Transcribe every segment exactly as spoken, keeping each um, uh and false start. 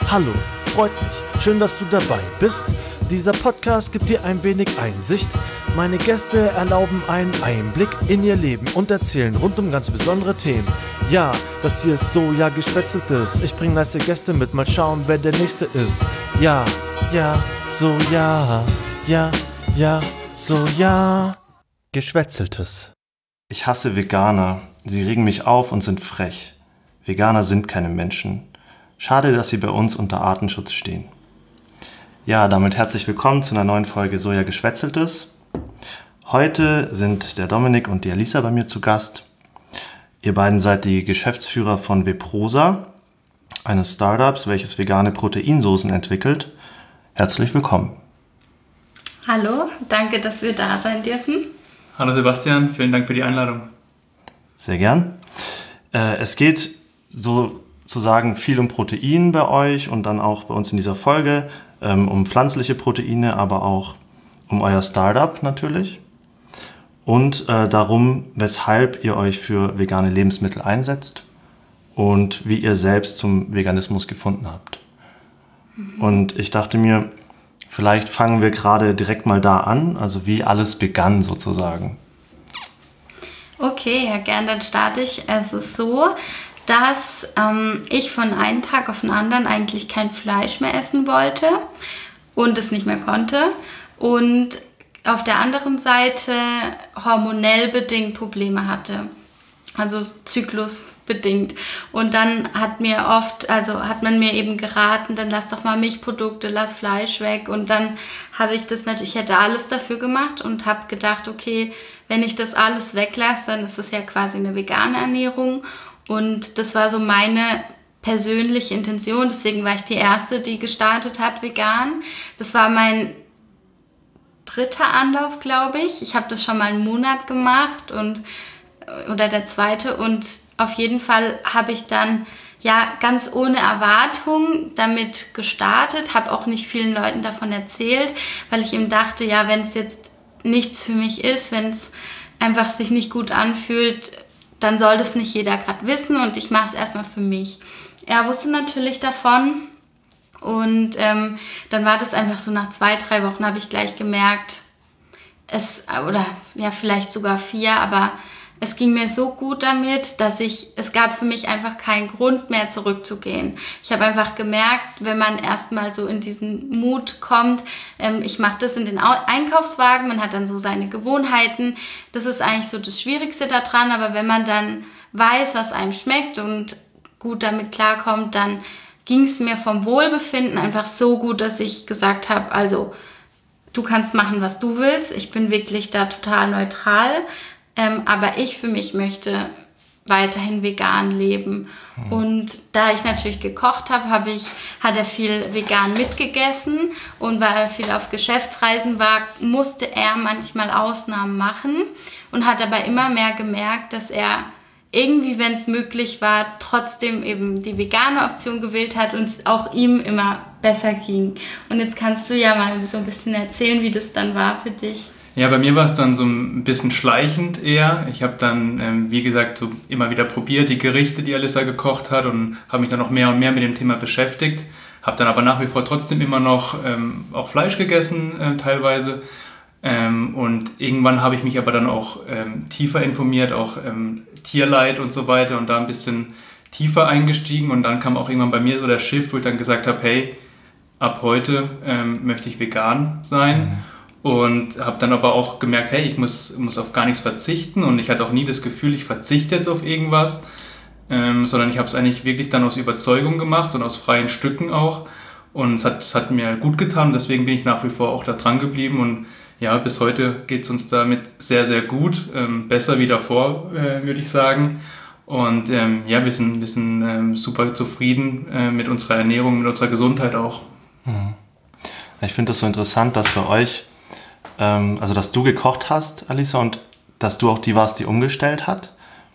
Hallo, freut mich. Schön, dass du dabei bist. Dieser Podcast gibt dir ein wenig Einsicht. Meine Gäste erlauben einen Einblick in ihr Leben und erzählen rund um ganz besondere Themen. Ja, das hier ist so, ja, Geschwätzeltes. Ich bringe nice Gäste mit, mal schauen, wer der Nächste ist. Ja, ja, so, ja, ja, ja, so, ja, Geschwätzeltes. Ich hasse Veganer. Sie regen mich auf und sind frech. Veganer sind keine Menschen. Schade, dass sie bei uns unter Artenschutz stehen. Ja, damit herzlich willkommen zu einer neuen Folge So, ja, Geschwätzeltes. Heute sind der Dominik und die Alisa bei mir zu Gast. Ihr beiden seid die Geschäftsführer von Veprosa, eines Startups, welches vegane Proteinsoßen entwickelt. Herzlich willkommen. Hallo, danke, dass wir da sein dürfen. Hallo Sebastian, vielen Dank für die Einladung. Sehr gern. Äh, es geht sozusagen viel um Protein bei euch und dann auch bei uns in dieser Folge, ähm, um pflanzliche Proteine, aber auch um euer Startup natürlich. Und äh, darum, weshalb ihr euch für vegane Lebensmittel einsetzt und wie ihr selbst zum Veganismus gefunden habt. Mhm. Und ich dachte mir, vielleicht fangen wir gerade direkt mal da an, also wie alles begann sozusagen. Okay, ja gern, dann starte ich. Es ist so, dass ähm, ich von einem Tag auf den anderen eigentlich kein Fleisch mehr essen wollte und es nicht mehr konnte. Und auf der anderen Seite hormonell bedingt Probleme hatte, also zyklusbedingt. Und dann hat mir oft, also hat man mir eben geraten, dann lass doch mal Milchprodukte, lass Fleisch weg. Und dann habe ich das natürlich, ich hätte alles dafür gemacht und habe gedacht, okay, wenn ich das alles weglasse, dann ist es ja quasi eine vegane Ernährung. Und das war so meine persönliche Intention, deswegen war ich die Erste, die gestartet hat vegan. Das war mein dritter Anlauf, glaube ich. Ich habe das schon mal einen Monat gemacht und oder der zweite und auf jeden Fall habe ich dann ja ganz ohne Erwartung damit gestartet, habe auch nicht vielen Leuten davon erzählt, weil ich eben dachte, ja, wenn es jetzt nichts für mich ist, wenn es einfach sich nicht gut anfühlt, dann soll das nicht jeder gerade wissen und ich mache es erstmal für mich. Er wusste natürlich davon. Und ähm, dann war das einfach so, nach zwei, drei Wochen habe ich gleich gemerkt, es, oder ja vielleicht sogar vier, aber es ging mir so gut damit, dass ich, es gab für mich einfach keinen Grund mehr zurückzugehen. Ich habe einfach gemerkt, wenn man erstmal so in diesen Mut kommt, ähm, ich mache das in den Einkaufswagen, man hat dann so seine Gewohnheiten, das ist eigentlich so das Schwierigste daran, aber wenn man dann weiß, was einem schmeckt und gut damit klarkommt, dann ging es mir vom Wohlbefinden einfach so gut, dass ich gesagt habe, also du kannst machen, was du willst. Ich bin wirklich da total neutral. Ähm, aber ich für mich möchte weiterhin vegan leben. Mhm. Und da ich natürlich gekocht habe, habe ich, hat er viel vegan mitgegessen. Und weil er viel auf Geschäftsreisen war, musste er manchmal Ausnahmen machen. Und hat aber immer mehr gemerkt, dass er irgendwie, wenn es möglich war, trotzdem eben die vegane Option gewählt hat und es auch ihm immer besser ging. Und jetzt kannst du ja mal so ein bisschen erzählen, wie das dann war für dich. Ja, bei mir war es dann so ein bisschen schleichend eher. Ich habe dann, ähm, wie gesagt, so immer wieder probiert, die Gerichte, die Alisa gekocht hat und habe mich dann noch mehr und mehr mit dem Thema beschäftigt. Habe dann aber nach wie vor trotzdem immer noch ähm, auch Fleisch gegessen, äh, teilweise. Ähm, und irgendwann habe ich mich aber dann auch ähm, tiefer informiert, auch ähm, Tierleid und so weiter und da ein bisschen tiefer eingestiegen und dann kam auch irgendwann bei mir so der Shift, wo ich dann gesagt habe, hey, ab heute ähm, möchte ich vegan sein mhm. und habe dann aber auch gemerkt, hey, ich muss, muss auf gar nichts verzichten und ich hatte auch nie das Gefühl, ich verzichte jetzt auf irgendwas, ähm, sondern ich habe es eigentlich wirklich dann aus Überzeugung gemacht und aus freien Stücken auch und es hat, es hat mir gut getan, deswegen bin ich nach wie vor auch da dran geblieben und ja, bis heute geht es uns damit sehr, sehr gut. Ähm, besser wie davor, äh, würde ich sagen. Und ähm, ja, wir sind, wir sind ähm, super zufrieden äh, mit unserer Ernährung, mit unserer Gesundheit auch. Mhm. Ich finde das so interessant, dass bei euch, ähm, also dass du gekocht hast, Alisa, und dass du auch die warst, die umgestellt hat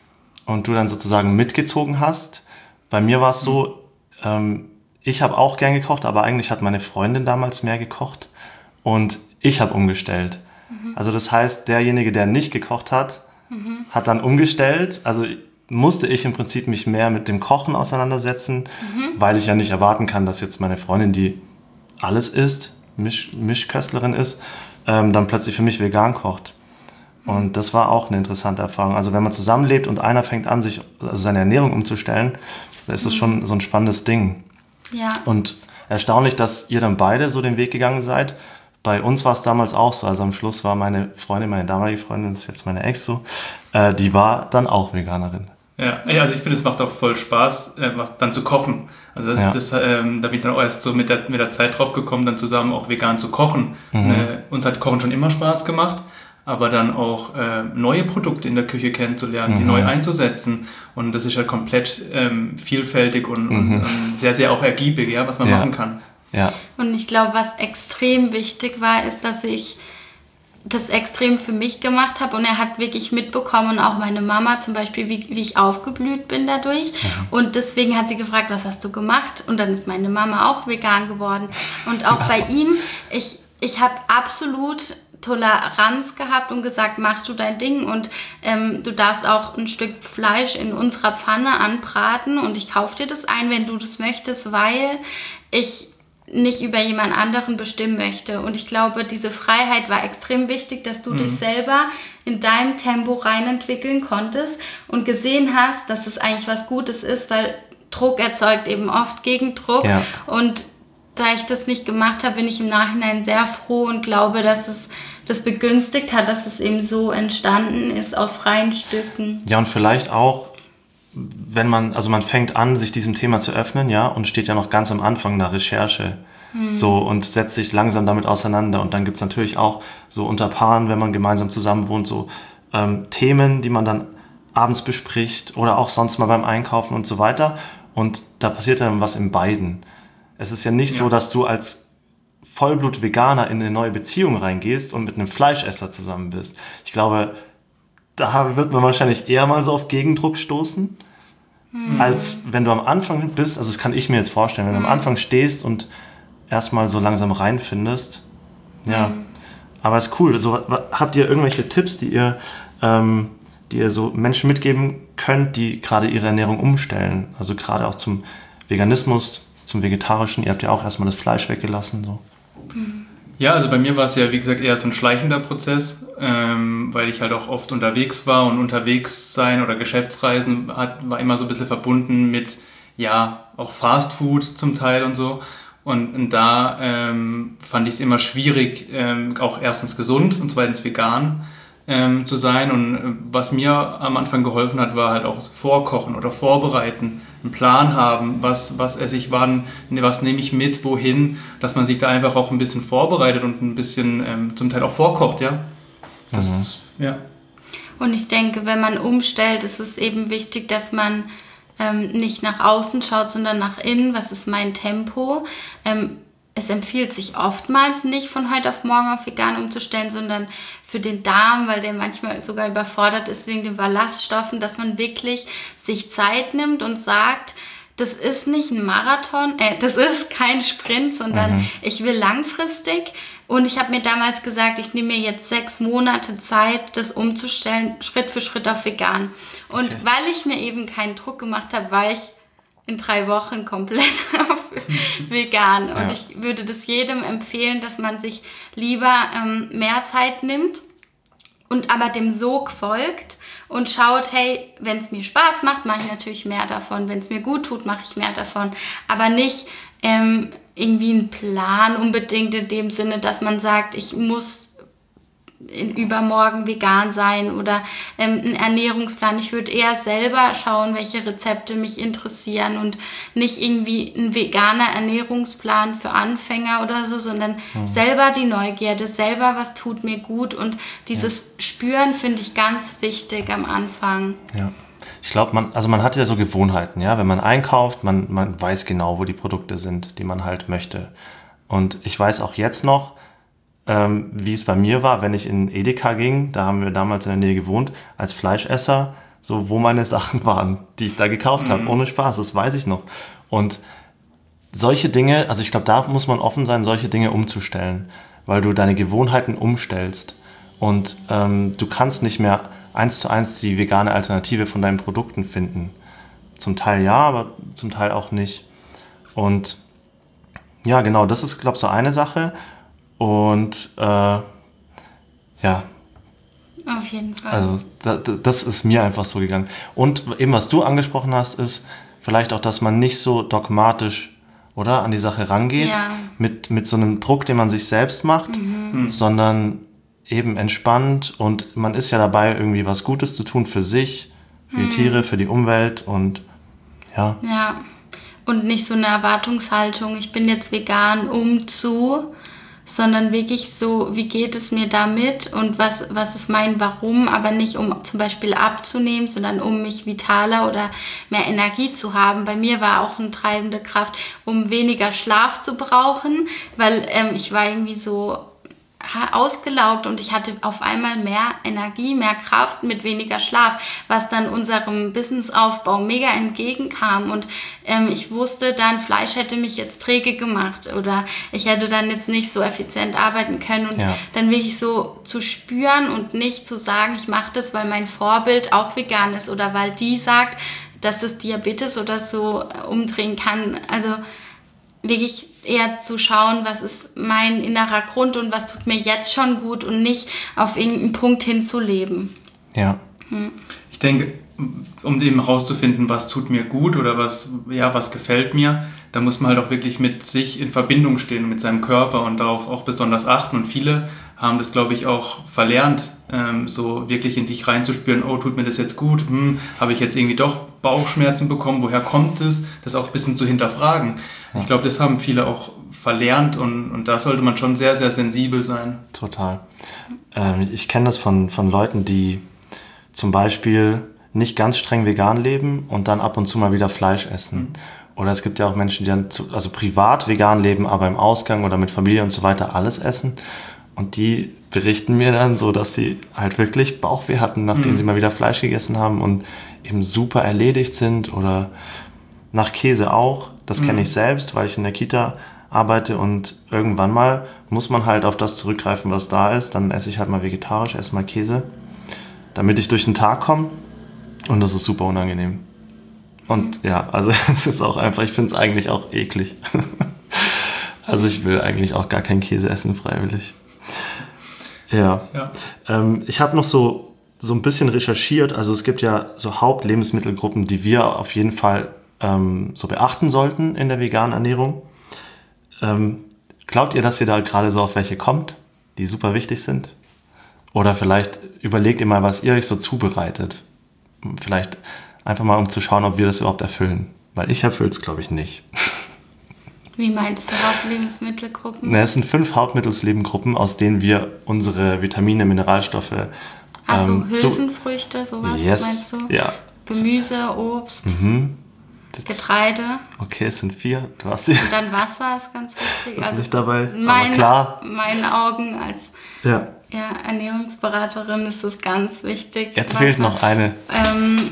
und du dann sozusagen mitgezogen hast. Bei mir war es so, ähm, ich habe auch gern gekocht, aber eigentlich hat meine Freundin damals mehr gekocht und ich habe umgestellt. Mhm. Also das heißt, derjenige, der nicht gekocht hat, mhm. hat dann umgestellt. Also musste ich im Prinzip mich mehr mit dem Kochen auseinandersetzen, mhm. weil ich ja nicht erwarten kann, dass jetzt meine Freundin, die alles isst, Misch, Mischköstlerin ist, ähm, dann plötzlich für mich vegan kocht. Und das war auch eine interessante Erfahrung. Also wenn man zusammenlebt und einer fängt an, sich also seine Ernährung umzustellen, dann ist das mhm. schon so ein spannendes Ding. Ja. Und erstaunlich, dass ihr dann beide so den Weg gegangen seid. Bei uns war es damals auch so. Also am Schluss war meine Freundin, meine damalige Freundin, das ist jetzt meine Ex so, äh, die war dann auch Veganerin. Ja, also ich finde, es macht auch voll Spaß, äh, dann zu kochen. Also das, Ja. das, ähm, da bin ich dann auch erst so mit der, mit der Zeit drauf gekommen, dann zusammen auch vegan zu kochen. Mhm. Äh, uns hat Kochen schon immer Spaß gemacht, aber dann auch äh, neue Produkte in der Küche kennenzulernen, mhm. die neu einzusetzen. Und das ist halt komplett ähm, vielfältig und, Mhm. und, und sehr, sehr auch ergiebig, ja, was man Ja. machen kann. Ja. Und ich glaube, was extrem wichtig war, ist, dass ich das extrem für mich gemacht habe und er hat wirklich mitbekommen und auch meine Mama zum Beispiel, wie, wie ich aufgeblüht bin dadurch. Mhm. Und deswegen hat sie gefragt, was hast du gemacht? Und dann ist meine Mama auch vegan geworden. Und auch bei ihm, ich, ich habe absolut Toleranz gehabt und gesagt, mach du dein Ding und ähm, du darfst auch ein Stück Fleisch in unserer Pfanne anbraten und ich kaufe dir das ein, wenn du das möchtest, weil ich nicht über jemand anderen bestimmen möchte. Und ich glaube, diese Freiheit war extrem wichtig, dass du mhm. dich selber in deinem Tempo reinentwickeln konntest und gesehen hast, dass es eigentlich was Gutes ist, weil Druck erzeugt eben oft Gegendruck. Ja. Und da ich das nicht gemacht habe, bin ich im Nachhinein sehr froh und glaube, dass es das begünstigt hat, dass es eben so entstanden ist aus freien Stücken. Ja, und vielleicht auch, wenn man, also man fängt an, sich diesem Thema zu öffnen, ja, und steht ja noch ganz am Anfang der Recherche, mhm. so, und setzt sich langsam damit auseinander. Und dann gibt's natürlich auch so unter Paaren, wenn man gemeinsam zusammen wohnt, so ähm, Themen, die man dann abends bespricht oder auch sonst mal beim Einkaufen und so weiter. Und da passiert dann was in beiden. Es ist ja nicht ja. so, dass du als Vollblut-Veganer in eine neue Beziehung reingehst und mit einem Fleischesser zusammen bist. Ich glaube, da wird man wahrscheinlich eher mal so auf Gegendruck stoßen, hm. als wenn du am Anfang bist, also das kann ich mir jetzt vorstellen, wenn du hm. am Anfang stehst und erstmal so langsam reinfindest. Ja, hm. aber ist cool. So, habt ihr irgendwelche Tipps, die ihr, ähm, die ihr so Menschen mitgeben könnt, die gerade ihre Ernährung umstellen? Also gerade auch zum Veganismus, zum Vegetarischen. Ihr habt ja auch erstmal das Fleisch weggelassen. So. Hm. Ja, also bei mir war es ja, wie gesagt, eher so ein schleichender Prozess, ähm, weil ich halt auch oft unterwegs war und unterwegs sein oder Geschäftsreisen hat, war immer so ein bisschen verbunden mit, ja, auch Fastfood zum Teil und so. Und, und da ähm, fand ich es immer schwierig, ähm, auch erstens gesund und zweitens vegan ähm, zu sein. Und äh, was mir am Anfang geholfen hat, war halt auch vorkochen oder vorbereiten, einen Plan haben, was, was esse ich wann, was nehme ich mit, wohin, dass man sich da einfach auch ein bisschen vorbereitet und ein bisschen ähm, zum Teil auch vorkocht, ja. Das mhm. ist, ja. Und ich denke, wenn man umstellt, ist es eben wichtig, dass man ähm, nicht nach außen schaut, sondern nach innen. Was ist mein Tempo? Ähm, es empfiehlt sich oftmals nicht, von heute auf morgen auf vegan umzustellen, sondern für den Darm, weil der manchmal sogar überfordert ist wegen den Ballaststoffen, dass man wirklich sich Zeit nimmt und sagt, das ist nicht ein Marathon, äh, das ist kein Sprint, sondern mhm. ich will langfristig. Und ich habe mir damals gesagt, ich nehme mir jetzt sechs Monate Zeit, das umzustellen, Schritt für Schritt auf vegan. Und okay. weil ich mir eben keinen Druck gemacht habe, war ich in drei Wochen komplett auf vegan. Und ja. ich würde das jedem empfehlen, dass man sich lieber ähm, mehr Zeit nimmt und aber dem Sog folgt und schaut, hey, wenn es mir Spaß macht, mache ich natürlich mehr davon. Wenn es mir gut tut, mache ich mehr davon. Aber nicht ähm, irgendwie einen Plan unbedingt in dem Sinne, dass man sagt, ich muss in übermorgen vegan sein oder ähm, einen Ernährungsplan. Ich würde eher selber schauen, welche Rezepte mich interessieren und nicht irgendwie ein veganer Ernährungsplan für Anfänger oder so, sondern mhm. selber die Neugierde, selber was tut mir gut und dieses ja. Spüren finde ich ganz wichtig am Anfang. Ja. Ich glaube, man, also man hat ja so Gewohnheiten, ja, wenn man einkauft, man, man weiß genau, wo die Produkte sind, die man halt möchte. Und ich weiß auch jetzt noch, Ähm, wie es bei mir war, wenn ich in Edeka ging, da haben wir damals in der Nähe gewohnt, als Fleischesser, so wo meine Sachen waren, die ich da gekauft mhm. habe, ohne Spaß, das weiß ich noch. Und solche Dinge, also ich glaube, da muss man offen sein, solche Dinge umzustellen, weil du deine Gewohnheiten umstellst und ähm, du kannst nicht mehr eins zu eins die vegane Alternative von deinen Produkten finden. Zum Teil ja, aber zum Teil auch nicht. Und ja, genau, das ist, glaube ich, so eine Sache. Und äh, ja, Auf jeden Fall. also da, das ist mir einfach so gegangen. Und eben, was du angesprochen hast, ist vielleicht auch, dass man nicht so dogmatisch, oder, an die Sache rangeht, Ja. mit, mit so einem Druck, den man sich selbst macht, sondern eben entspannt, und man ist ja dabei, irgendwie was Gutes zu tun für sich, für die Tiere, für die Umwelt, und ja, Ja, und nicht so eine Erwartungshaltung, ich bin jetzt vegan, um zu, sondern wirklich so, wie geht es mir damit und was, was ist mein Warum, aber nicht um zum Beispiel abzunehmen, sondern um mich vitaler oder mehr Energie zu haben. Bei mir war auch eine treibende Kraft, um weniger Schlaf zu brauchen, weil ähm, ich war irgendwie so ausgelaugt und ich hatte auf einmal mehr Energie, mehr Kraft mit weniger Schlaf, was dann unserem Businessaufbau mega entgegenkam. Und ähm, ich wusste dann, Fleisch hätte mich jetzt träge gemacht oder ich hätte dann jetzt nicht so effizient arbeiten können. Und Ja. dann wirklich so zu spüren und nicht zu sagen, ich mache das, weil mein Vorbild auch vegan ist oder weil die sagt, dass das Diabetes oder so umdrehen kann. Also wirklich eher zu schauen, was ist mein innerer Grund und was tut mir jetzt schon gut und nicht auf irgendeinen Punkt hinzuleben. ja, Ich denke, um eben herauszufinden, was tut mir gut oder was, ja, was gefällt mir, da muss man halt auch wirklich mit sich in Verbindung stehen, mit seinem Körper und darauf auch besonders achten. Und viele haben das, glaube ich, auch verlernt, ähm, so wirklich in sich reinzuspüren, oh, tut mir das jetzt gut, hm, habe ich jetzt irgendwie doch Bauchschmerzen bekommen, woher kommt es, das auch ein bisschen zu hinterfragen. Ja. Ich glaube, das haben viele auch verlernt und, und da sollte man schon sehr, sehr sensibel sein. total. Ähm, ich kenne das von, von Leuten, die zum Beispiel nicht ganz streng vegan leben und dann ab und zu mal wieder Fleisch essen. Mhm. Oder es gibt ja auch Menschen, die dann zu, also privat vegan leben, aber im Ausgang oder mit Familie und so weiter alles essen. Und die berichten mir dann so, dass sie halt wirklich Bauchweh hatten, nachdem mhm. sie mal wieder Fleisch gegessen haben und eben super erledigt sind. Oder nach Käse auch. Das mhm. kenne ich selbst, weil ich in der Kita arbeite und irgendwann mal muss man halt auf das zurückgreifen, was da ist. Dann esse ich halt mal vegetarisch, esse mal Käse, damit ich durch den Tag komme. Und das ist super unangenehm. Und ja, also es ist auch einfach, ich finde es eigentlich auch eklig. Also ich will eigentlich auch gar keinen Käse essen, freiwillig. Ja. Ja. Ähm, ich habe noch so, so ein bisschen recherchiert. Also es gibt ja so Hauptlebensmittelgruppen, die wir auf jeden Fall ähm, so beachten sollten in der veganen Ernährung. Ähm, glaubt ihr, dass ihr da gerade so auf welche kommt, die super wichtig sind? Oder vielleicht überlegt ihr mal, was ihr euch so zubereitet. Vielleicht einfach mal, um zu schauen, ob wir das überhaupt erfüllen. Weil ich erfülle es, glaube ich, nicht. Wie meinst du Hauptlebensmittelgruppen? Na, es sind fünf Hauptlebenmittelgruppen, aus denen wir unsere Vitamine, Mineralstoffe... Also ähm, Hülsenfrüchte, sowas yes, meinst du? Ja. Gemüse, Obst, Mhm. Das, Getreide. Okay, es sind vier. Du hast sie. Und dann Wasser ist ganz wichtig. Ist also nicht dabei, aber meine, klar. meinen Augen als Ja. ja, Ernährungsberaterin ist das ganz wichtig. Jetzt fehlt Wasser. noch eine. Ähm,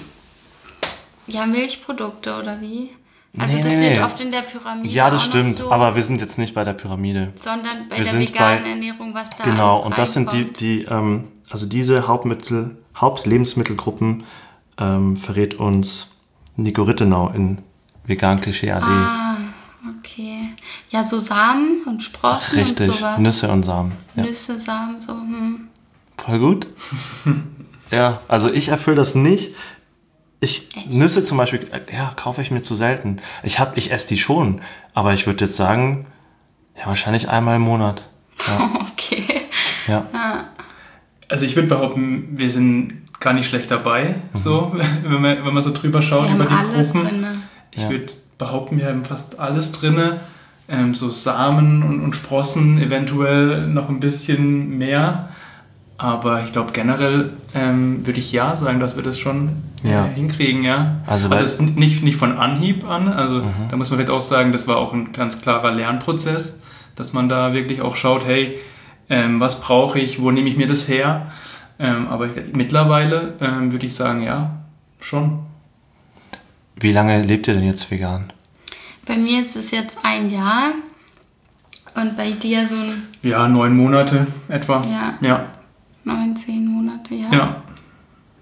ja, Milchprodukte oder wie? Also Nee, das nee, wird nee. oft in der Pyramide Ja, das auch noch stimmt. so, Aber wir sind jetzt nicht bei der Pyramide. sondern bei wir der sind veganen bei- Ernährung, was da Genau, alles und das sind die, reinkommt. die ähm, also diese Hauptmittel, Hauptlebensmittelgruppen ähm, verrät uns Nico Rittenau in Vegan Klischee A D. Ah, okay. Ja, so Samen und Sprossen Richtig, und sowas. Nüsse und Samen. Ja. Nüsse, Samen, so. Hm. Voll gut. Ja, also ich erfülle das nicht. Ich, Echt? Nüsse zum Beispiel, äh, ja, kaufe ich mir zu selten. Ich hab, ich esse die schon, aber ich würde jetzt sagen, ja, wahrscheinlich einmal im Monat. Ja, Okay. ja. Also ich würde behaupten, wir sind gar nicht schlecht dabei, so, wenn man, wenn man so drüber schaut Wir über haben die alles Gruppen. drin. Ich Ja. würde behaupten, wir haben fast alles drin. Ähm, so Samen und, und Sprossen, eventuell noch ein bisschen mehr. Aber ich glaube generell ähm, würde ich ja sagen, dass wir das schon Ja. äh, hinkriegen, ja. Also Also, weil- es ist nicht, nicht von Anhieb an. Also Mhm. da muss man vielleicht auch sagen, das war auch ein ganz klarer Lernprozess, dass man da wirklich auch schaut, hey, ähm, was brauche ich, wo nehme ich mir das her? Ähm, aber ich, mittlerweile ähm, würde ich sagen, ja, schon. Wie lange lebt ihr denn jetzt vegan? Bei mir ist es jetzt ein Jahr und bei dir so ein Ja, neun Monate etwa. Ja. Ja. neun, zehn Monate, ja. Ja.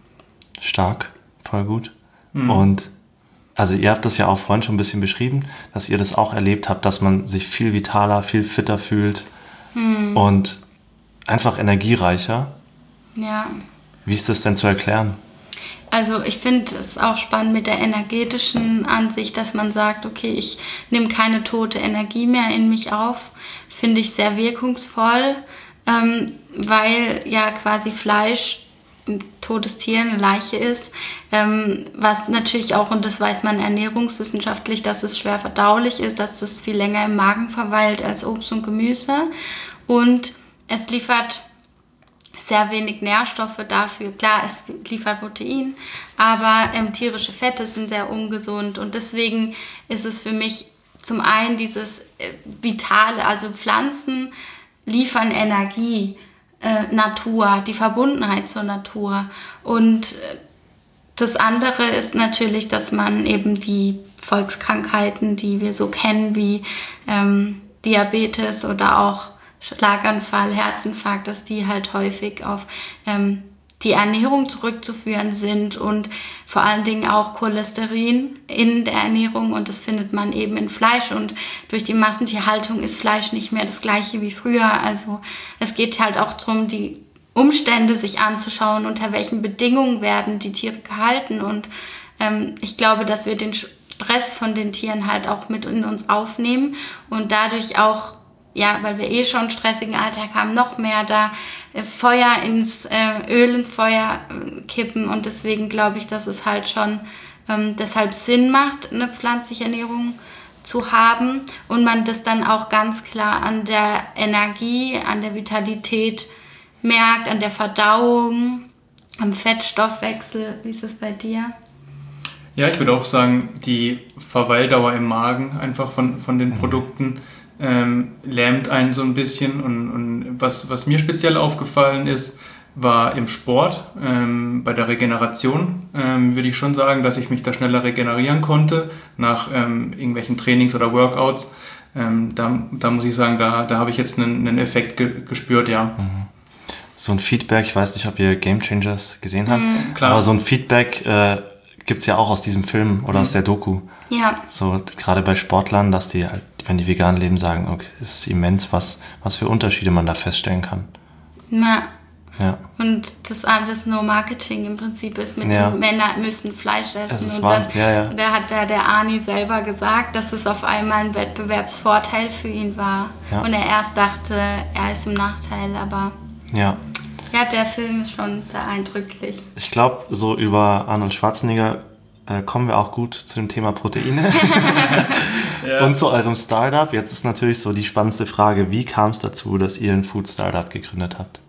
Stark, voll gut. Mhm. Und also ihr habt das ja auch vorhin schon ein bisschen beschrieben, dass ihr das auch erlebt habt, dass man sich viel vitaler, viel fitter fühlt mhm. und einfach energiereicher. Ja. Wie ist das denn zu erklären? Also ich finde es auch spannend mit der energetischen Ansicht, dass man sagt, okay, ich nehme keine tote Energie mehr in mich auf. Finde ich sehr wirkungsvoll, ähm, weil ja quasi Fleisch ein totes Tier, eine Leiche ist, ähm, was natürlich auch, und das weiß man ernährungswissenschaftlich, dass es schwer verdaulich ist, dass es viel länger im Magen verweilt als Obst und Gemüse und es liefert sehr wenig Nährstoffe dafür. Klar, es liefert Protein, aber ähm, tierische Fette sind sehr ungesund und deswegen ist es für mich zum einen dieses äh, Vitale, also Pflanzen liefern Energie, äh, Natur, die Verbundenheit zur Natur und äh, das andere ist natürlich, dass man eben die Volkskrankheiten, die wir so kennen, wie ähm, Diabetes oder auch Schlaganfall, Herzinfarkt, dass die halt häufig auf ähm, die Ernährung zurückzuführen sind und vor allen Dingen auch Cholesterin in der Ernährung und das findet man eben in Fleisch und durch die Massentierhaltung ist Fleisch nicht mehr das gleiche wie früher. Also es geht halt auch darum, die Umstände sich anzuschauen, unter welchen Bedingungen werden die Tiere gehalten und ähm, ich glaube, dass wir den Stress von den Tieren halt auch mit in uns aufnehmen und dadurch auch ja, weil wir eh schon einen stressigen Alltag haben, noch mehr da äh, Feuer ins, äh, Öl ins Feuer äh, kippen und deswegen glaube ich, dass es halt schon ähm, deshalb Sinn macht, eine pflanzliche Ernährung zu haben und man das dann auch ganz klar an der Energie, an der Vitalität merkt, an der Verdauung, am Fettstoffwechsel. Wie ist es bei dir? Ja, ich würde auch sagen, die Verweildauer im Magen einfach von, von den Produkten Ähm, lähmt einen so ein bisschen und, und was, was mir speziell aufgefallen ist, war im Sport, ähm, bei der Regeneration ähm, würde ich schon sagen, dass ich mich da schneller regenerieren konnte nach ähm, irgendwelchen Trainings oder Workouts. Ähm, da, da muss ich sagen, da, da habe ich jetzt einen, einen Effekt ge- gespürt, ja. Mhm. So ein Feedback, ich weiß nicht, ob ihr Game Changers gesehen habt, Mhm. Klar. aber so ein Feedback äh, gibt es ja auch aus diesem Film oder mhm. aus der Doku. Ja. So gerade bei Sportlern, dass die halt, wenn die vegan leben, sagen, okay, es ist immens, was, was für Unterschiede man da feststellen kann. Na. Ja. Und das alles nur Marketing im Prinzip ist, mit ja. den Männern müssen Fleisch essen. Es und wahr, das, ja, ja. da hat der, der Arni selber gesagt, dass es auf einmal ein Wettbewerbsvorteil für ihn war. Ja. Und er erst dachte, er ist im Nachteil, aber ja, ja der Film ist schon sehr eindrücklich. Ich glaube, so über Arnold Schwarzenegger äh, kommen wir auch gut zu dem Thema Proteine. Ja. Und zu eurem Startup. Jetzt ist natürlich so die spannendste Frage, wie kam es dazu, dass ihr ein Food-Startup gegründet habt?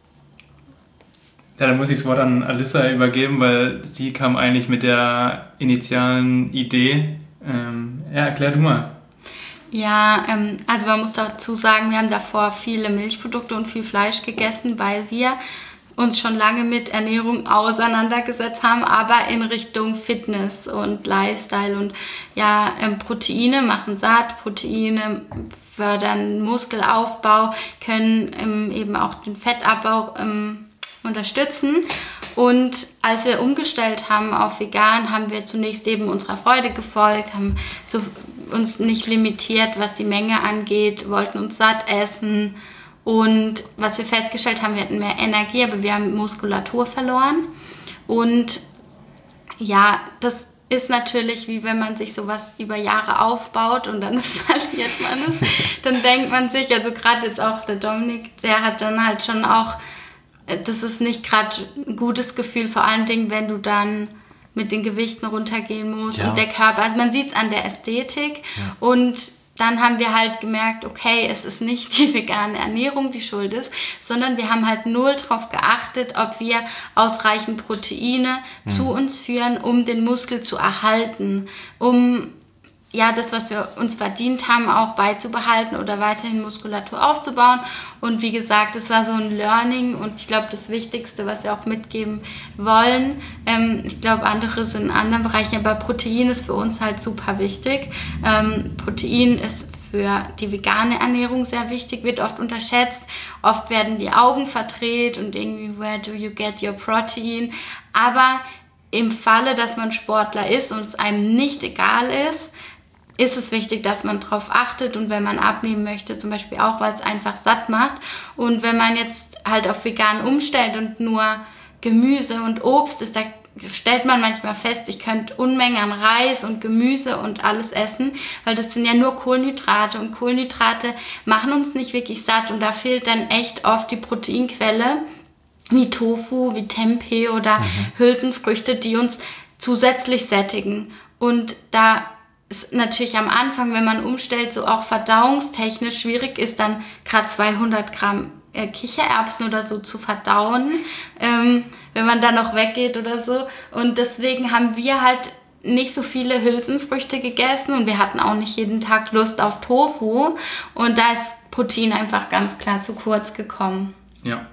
Ja, dann muss ich das Wort an Alyssa übergeben, weil sie kam eigentlich mit der initialen Idee. Ähm, ja, erklär du mal. Ja, ähm, also man muss dazu sagen, wir haben davor viele Milchprodukte und viel Fleisch gegessen, weil wir uns schon lange mit Ernährung auseinandergesetzt haben, aber in Richtung Fitness und Lifestyle und ja, ähm, Proteine machen satt, Proteine fördern Muskelaufbau, können ähm, eben auch den Fettabbau ähm, unterstützen. Und als wir umgestellt haben auf vegan, haben wir zunächst eben unserer Freude gefolgt, haben so uns nicht limitiert, was die Menge angeht, wollten uns satt essen. Und was wir festgestellt haben, wir hatten mehr Energie, aber wir haben Muskulatur verloren. Und ja, das ist natürlich wie wenn man sich sowas über Jahre aufbaut und dann verliert man es. Dann denkt man sich, also gerade jetzt auch der Dominik, der hat dann halt schon auch, das ist nicht gerade ein gutes Gefühl, vor allen Dingen, wenn du dann mit den Gewichten runtergehen musst ja. und der Körper, also man sieht es an der Ästhetik ja. und dann haben wir halt gemerkt, okay, es ist nicht die vegane Ernährung, die schuld ist, sondern wir haben halt null drauf geachtet, ob wir ausreichend Proteine mhm. zu uns führen, um den Muskel zu erhalten, um ja das, was wir uns verdient haben, auch beizubehalten oder weiterhin Muskulatur aufzubauen. Und wie gesagt, es war so ein Learning und ich glaube, das Wichtigste, was wir auch mitgeben wollen, ähm, ich glaube, andere sind in anderen Bereichen, aber Protein ist für uns halt super wichtig. Ähm, Protein ist für die vegane Ernährung sehr wichtig, wird oft unterschätzt. Oft werden die Augen verdreht und irgendwie, where do you get your protein? Aber im Falle, dass man Sportler ist und es einem nicht egal ist, ist es wichtig, dass man darauf achtet und wenn man abnehmen möchte, zum Beispiel auch, weil es einfach satt macht. Und wenn man jetzt halt auf vegan umstellt und nur Gemüse und Obst ist, da stellt man manchmal fest, ich könnte Unmengen an Reis und Gemüse und alles essen, weil das sind ja nur Kohlenhydrate und Kohlenhydrate machen uns nicht wirklich satt und da fehlt dann echt oft die Proteinquelle, wie Tofu, wie Tempeh oder mhm. Hülsenfrüchte, die uns zusätzlich sättigen. Und da ist natürlich am Anfang, wenn man umstellt, so auch verdauungstechnisch schwierig ist, dann gerade zweihundert Gramm äh, Kichererbsen oder so zu verdauen, ähm, wenn man da noch weggeht oder so. Und deswegen haben wir halt nicht so viele Hülsenfrüchte gegessen und wir hatten auch nicht jeden Tag Lust auf Tofu. Und da ist Protein einfach ganz klar zu kurz gekommen. Ja.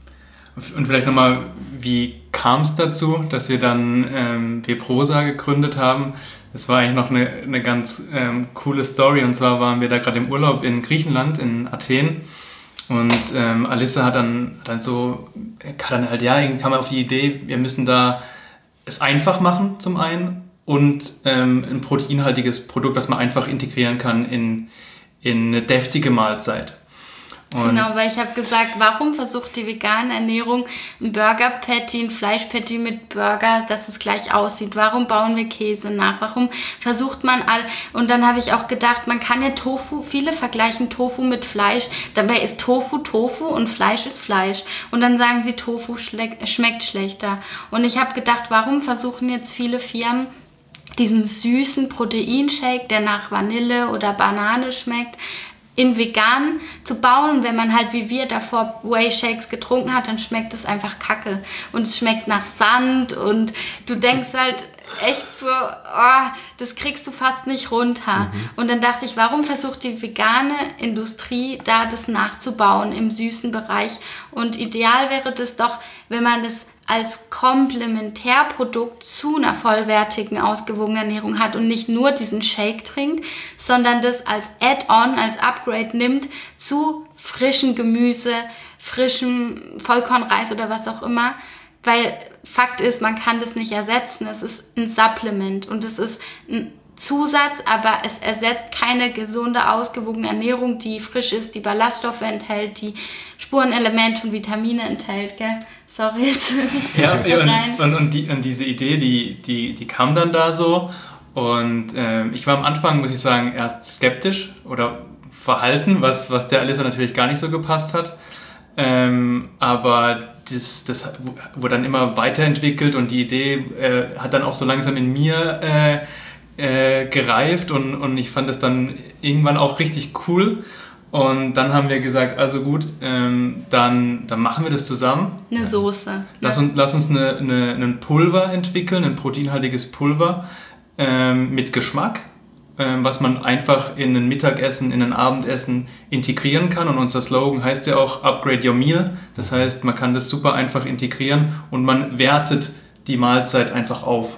Und vielleicht nochmal, wie kam es dazu, dass wir dann ähm, Veprosa gegründet haben? Das war eigentlich noch eine, eine ganz ähm, coole Story. Und zwar waren wir da gerade im Urlaub in Griechenland, in Athen. Und ähm, Alissa hat dann, hat dann so, hat dann halt, ja, kam auf die Idee, wir müssen da es einfach machen zum einen und ähm, ein proteinhaltiges Produkt, was man einfach integrieren kann in, in eine deftige Mahlzeit. Und genau, weil ich habe gesagt, warum versucht die vegane Ernährung ein Burger-Patty, ein Fleisch-Patty mit Burger, dass es gleich aussieht? Warum bauen wir Käse nach? Warum versucht man all... Und dann habe ich auch gedacht, man kann ja Tofu, viele vergleichen Tofu mit Fleisch, dabei ist Tofu Tofu und Fleisch ist Fleisch. Und dann sagen sie, Tofu schmeckt, schmeckt schlechter. Und ich habe gedacht, warum versuchen jetzt viele Firmen diesen süßen Proteinshake, der nach Vanille oder Banane schmeckt, in vegan zu bauen. Wenn man halt wie wir davor Whey-Shakes getrunken hat, dann schmeckt es einfach kacke. Und es schmeckt nach Sand und du denkst halt echt so, oh, das kriegst du fast nicht runter. Mhm. Und dann dachte ich, warum versucht die vegane Industrie da das nachzubauen im süßen Bereich? Und ideal wäre das doch, wenn man es als Komplementärprodukt zu einer vollwertigen, ausgewogenen Ernährung hat und nicht nur diesen Shake trinkt, sondern das als Add-on, als Upgrade nimmt zu frischem Gemüse, frischem Vollkornreis oder was auch immer. Weil Fakt ist, man kann das nicht ersetzen. Es ist ein Supplement und es ist ein Zusatz, aber es ersetzt keine gesunde, ausgewogene Ernährung, die frisch ist, die Ballaststoffe enthält, die Spurenelemente und Vitamine enthält, gell? Sorry jetzt. Ja, und, und, und, die, und diese Idee, die, die, die kam dann da so. Und äh, ich war am Anfang, muss ich sagen, erst skeptisch oder verhalten, was, was der Alissa natürlich gar nicht so gepasst hat. Ähm, aber das, das wurde dann immer weiterentwickelt und die Idee äh, hat dann auch so langsam in mir äh, äh, gereift und, und ich fand das dann irgendwann auch richtig cool. Und dann haben wir gesagt, also gut, ähm, dann, dann machen wir das zusammen. Eine Soße. Lass, ja. uns, lass uns eine, eine, ein Pulver entwickeln, ein proteinhaltiges Pulver ähm, mit Geschmack, ähm, was man einfach in ein Mittagessen, in ein Abendessen integrieren kann. Und unser Slogan heißt ja auch Upgrade Your Meal. Das heißt, man kann das super einfach integrieren und man wertet die Mahlzeit einfach auf.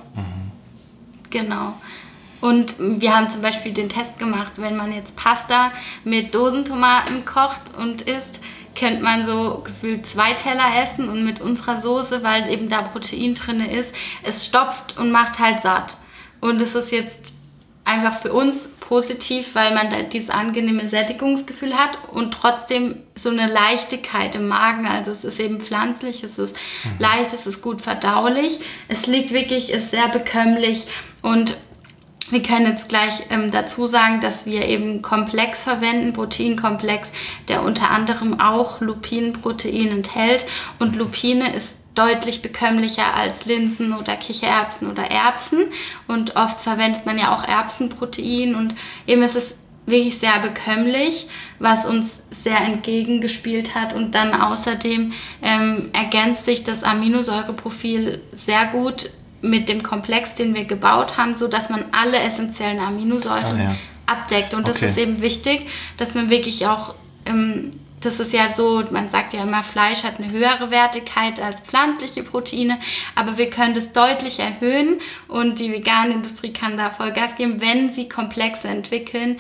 Genau. Und wir haben zum Beispiel den Test gemacht, wenn man jetzt Pasta mit Dosentomaten kocht und isst, könnte man so gefühlt zwei Teller essen und mit unserer Soße, weil eben da Protein drin ist, es stopft und macht halt satt. Und es ist jetzt einfach für uns positiv, weil man da dieses angenehme Sättigungsgefühl hat und trotzdem so eine Leichtigkeit im Magen. Also es ist eben pflanzlich, es ist mhm. leicht, es ist gut verdaulich. Es liegt wirklich, ist sehr bekömmlich und wir können jetzt gleich ähm, dazu sagen, dass wir eben Komplex verwenden, Proteinkomplex, der unter anderem auch Lupinenprotein enthält. Und Lupine ist deutlich bekömmlicher als Linsen oder Kichererbsen oder Erbsen. Und oft verwendet man ja auch Erbsenprotein. Und eben ist es wirklich sehr bekömmlich, was uns sehr entgegengespielt hat. Und dann außerdem ähm, ergänzt sich das Aminosäureprofil sehr gut mit dem Komplex, den wir gebaut haben, so dass man alle essentiellen Aminosäuren ah, ja. abdeckt. Und das okay. ist eben wichtig, dass man wirklich auch, ähm, das ist ja so, man sagt ja immer, Fleisch hat eine höhere Wertigkeit als pflanzliche Proteine, aber wir können das deutlich erhöhen und die vegane Industrie kann da voll Gas geben, wenn sie Komplexe entwickeln,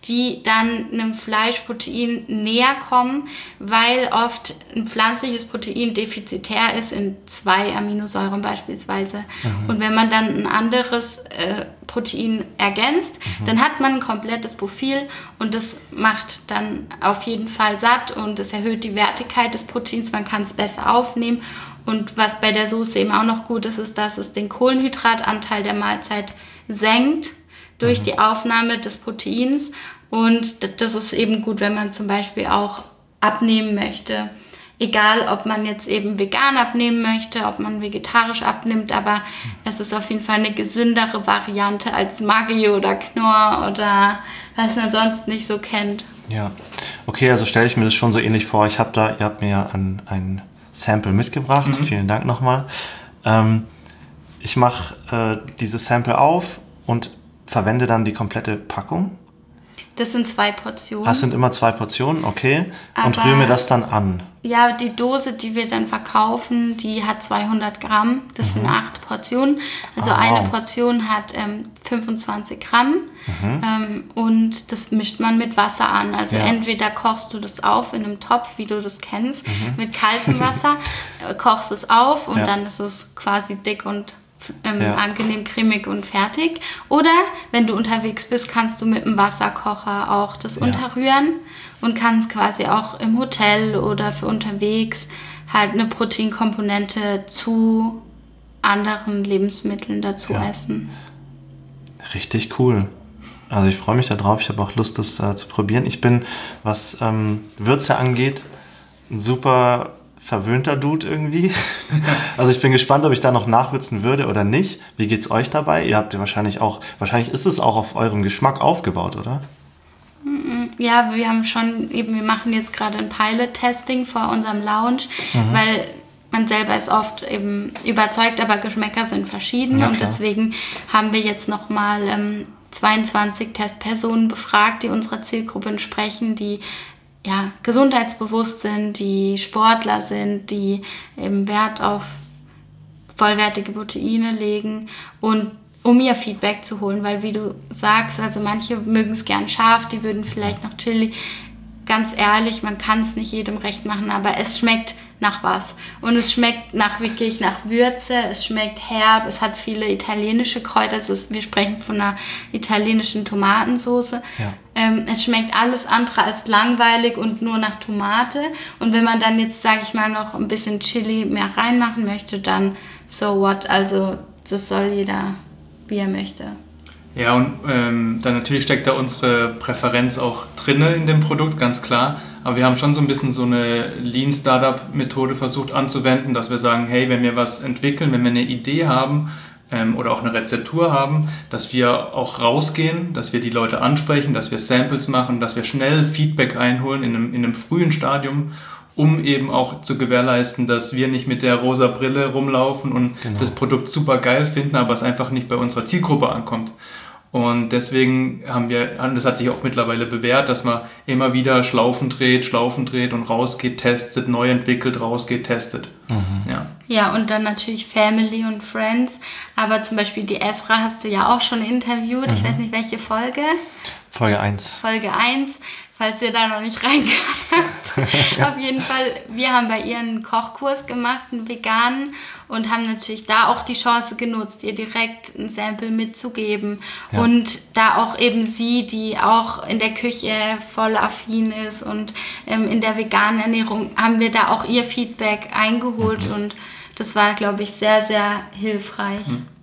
die dann einem Fleischprotein näher kommen, weil oft ein pflanzliches Protein defizitär ist in zwei Aminosäuren beispielsweise. Mhm. Und wenn man dann ein anderes äh, Protein ergänzt, mhm. dann hat man ein komplettes Profil und das macht dann auf jeden Fall satt und es erhöht die Wertigkeit des Proteins, man kann es besser aufnehmen. Und was bei der Soße eben auch noch gut ist, ist, dass es den Kohlenhydratanteil der Mahlzeit senkt durch mhm. die Aufnahme des Proteins. Und das ist eben gut, wenn man zum Beispiel auch abnehmen möchte. Egal, ob man jetzt eben vegan abnehmen möchte, ob man vegetarisch abnimmt, aber es ist auf jeden Fall eine gesündere Variante als Maggi oder Knorr oder was man sonst nicht so kennt. Ja, okay, also stelle ich mir das schon so ähnlich vor. Ich habe da, ihr habt mir ja ein, ein Sample mitgebracht. Mhm. Vielen Dank nochmal. Ähm, ich mache äh, dieses Sample auf und verwende dann die komplette Packung. Das sind zwei Portionen. Das sind immer zwei Portionen, okay. Aber und rühre mir das dann an. Ja, die Dose, die wir dann verkaufen, die hat zweihundert Gramm. Das mhm. sind acht Portionen. Also ah, eine wow. Portion hat ähm, fünfundzwanzig Gramm. Mhm. Ähm, und das mischt man mit Wasser an. Also ja. entweder kochst du das auf in einem Topf, wie du das kennst, mhm. mit kaltem Wasser, äh, kochst es auf und ja. dann ist es quasi dick und Ähm, ja. angenehm cremig und fertig. Oder wenn du unterwegs bist, kannst du mit dem Wasserkocher auch das ja. unterrühren und kannst quasi auch im Hotel oder für unterwegs halt eine Proteinkomponente zu anderen Lebensmitteln dazu ja. essen. Richtig cool. Also ich freue mich da drauf. Ich habe auch Lust, das äh, zu probieren. Ich bin, was ähm, Würze angeht, ein super verwöhnter Dude irgendwie. Also ich bin gespannt, ob ich da noch nachwürzen würde oder nicht. Wie geht's euch dabei? Ihr habt ja wahrscheinlich auch, wahrscheinlich ist es auch auf eurem Geschmack aufgebaut, oder? Ja, wir haben schon eben, wir machen jetzt gerade ein Pilot-Testing vor unserem Launch, mhm. weil man selber ist oft eben überzeugt, aber Geschmäcker sind verschieden ja, und deswegen haben wir jetzt nochmal ähm, zweiundzwanzig Testpersonen befragt, die unserer Zielgruppe entsprechen, die ja, gesundheitsbewusst sind, die Sportler sind, die eben Wert auf vollwertige Proteine legen und um ihr Feedback zu holen, weil wie du sagst, also manche mögen es gern scharf, die würden vielleicht noch Chili. Ganz ehrlich, man kann es nicht jedem recht machen, aber es schmeckt nach was. Und es schmeckt nach wirklich nach Würze, es schmeckt herb, es hat viele italienische Kräuter, also es, wir sprechen von einer italienischen Tomatensauce. Ja. Ähm, es schmeckt alles andere als langweilig und nur nach Tomate. Und wenn man dann jetzt, sage ich mal, noch ein bisschen Chili mehr reinmachen möchte, dann so what, also das soll jeder, wie er möchte. Ja, und ähm, dann natürlich steckt da unsere Präferenz auch drinne in dem Produkt, ganz klar. Aber wir haben schon so ein bisschen so eine Lean-Startup-Methode versucht anzuwenden, dass wir sagen, hey, wenn wir was entwickeln, wenn wir eine Idee haben ähm, oder auch eine Rezeptur haben, dass wir auch rausgehen, dass wir die Leute ansprechen, dass wir Samples machen, dass wir schnell Feedback einholen in einem, in einem frühen Stadium, um eben auch zu gewährleisten, dass wir nicht mit der rosa Brille rumlaufen und genau. das Produkt super geil finden, aber es einfach nicht bei unserer Zielgruppe ankommt. Und deswegen haben wir, das hat sich auch mittlerweile bewährt, dass man immer wieder Schlaufen dreht, Schlaufen dreht und rausgeht, testet, neu entwickelt, rausgeht, testet. Mhm. Ja. Ja, und dann natürlich Family und Friends. Aber zum Beispiel die Esra hast du ja auch schon interviewt. Mhm. Ich weiß nicht, welche Folge? Folge eins. Folge eins. Falls ihr da noch nicht reingehört habt. Auf jeden Fall, wir haben bei ihr einen Kochkurs gemacht, einen veganen, und haben natürlich da auch die Chance genutzt, ihr direkt ein Sample mitzugeben. Ja. Und da auch eben sie, die auch in der Küche voll affin ist und ähm, in der veganen Ernährung, haben wir da auch ihr Feedback eingeholt. Mhm. Und das war, glaube ich, sehr, sehr hilfreich.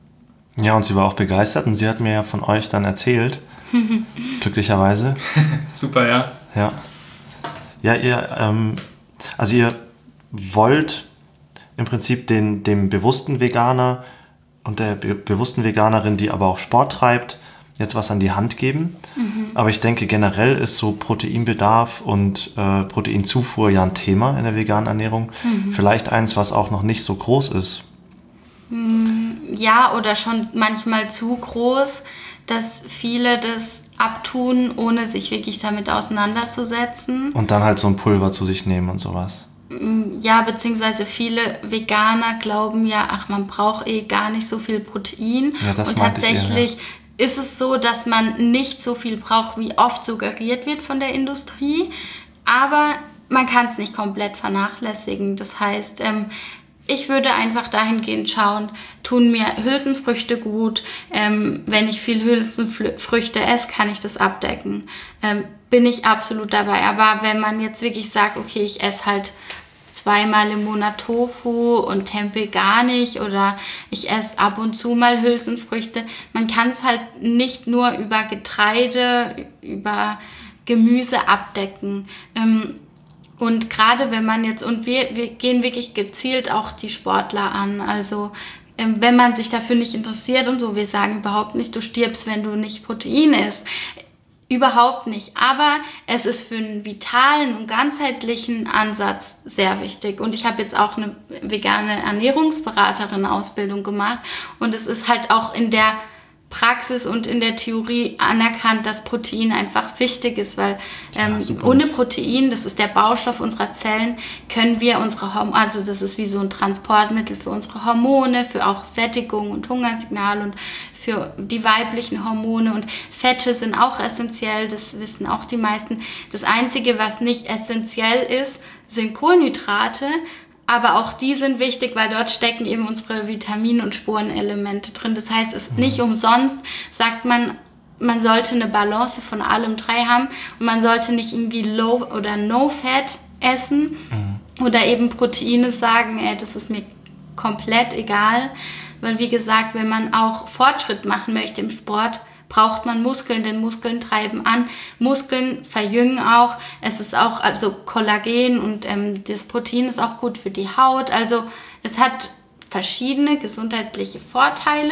Ja, und sie war auch begeistert und sie hat mir ja von euch dann erzählt, glücklicherweise. Super, ja. Ja, ja ihr, ähm, also ihr wollt im Prinzip den, dem bewussten Veganer und der be- bewussten Veganerin, die aber auch Sport treibt, jetzt was an die Hand geben. Mhm. Aber ich denke, generell ist so Proteinbedarf und äh, Proteinzufuhr ja ein Thema in der veganen Ernährung. Mhm. Vielleicht eins, was auch noch nicht so groß ist. Ja, oder schon manchmal zu groß, dass viele das abtun, ohne sich wirklich damit auseinanderzusetzen. Und dann halt so ein Pulver zu sich nehmen und sowas. Ja, beziehungsweise viele Veganer glauben ja, ach, man braucht eh gar nicht so viel Protein. Ja, das und meinte tatsächlich ich eher, ist es so, dass man nicht so viel braucht, wie oft suggeriert wird von der Industrie. Aber man kann es nicht komplett vernachlässigen. Das heißt, ähm, ich würde einfach dahingehend schauen, tun mir Hülsenfrüchte gut. Ähm, wenn ich viel Hülsenfrüchte esse, kann ich das abdecken. Ähm, bin ich absolut dabei. Aber wenn man jetzt wirklich sagt, okay, ich esse halt zweimal im Monat Tofu und Tempeh gar nicht oder ich esse ab und zu mal Hülsenfrüchte. Man kann es halt nicht nur über Getreide, über Gemüse abdecken. Ähm, und gerade wenn man jetzt, und wir, wir gehen wirklich gezielt auch die Sportler an, also ähm, wenn man sich dafür nicht interessiert und so, wir sagen überhaupt nicht, du stirbst, wenn du nicht Protein isst. Überhaupt nicht, aber es ist für einen vitalen und ganzheitlichen Ansatz sehr wichtig. Und ich habe jetzt auch eine vegane Ernährungsberaterin-Ausbildung gemacht und es ist halt auch in der Praxis und in der Theorie anerkannt, dass Protein einfach wichtig ist, weil ähm, ja, ohne Protein, das ist der Baustoff unserer Zellen, können wir unsere Hormone, also das ist wie so ein Transportmittel für unsere Hormone, für auch Sättigung und Hungersignal und für die weiblichen Hormone, und Fette sind auch essentiell, das wissen auch die meisten. Das Einzige, was nicht essentiell ist, sind Kohlenhydrate, aber auch die sind wichtig, weil dort stecken eben unsere Vitamin- und Spurenelemente drin. Das heißt, es ist nicht umsonst, sagt man, man sollte eine Balance von allem drei haben und man sollte nicht irgendwie Low- oder No-Fat essen mhm. oder eben Proteine sagen, ey, das ist mir komplett egal. Weil wie gesagt, wenn man auch Fortschritt machen möchte im Sport, braucht man Muskeln, denn Muskeln treiben an. Muskeln verjüngen auch. Es ist auch, also Kollagen und ähm, das Protein ist auch gut für die Haut. Also es hat verschiedene gesundheitliche Vorteile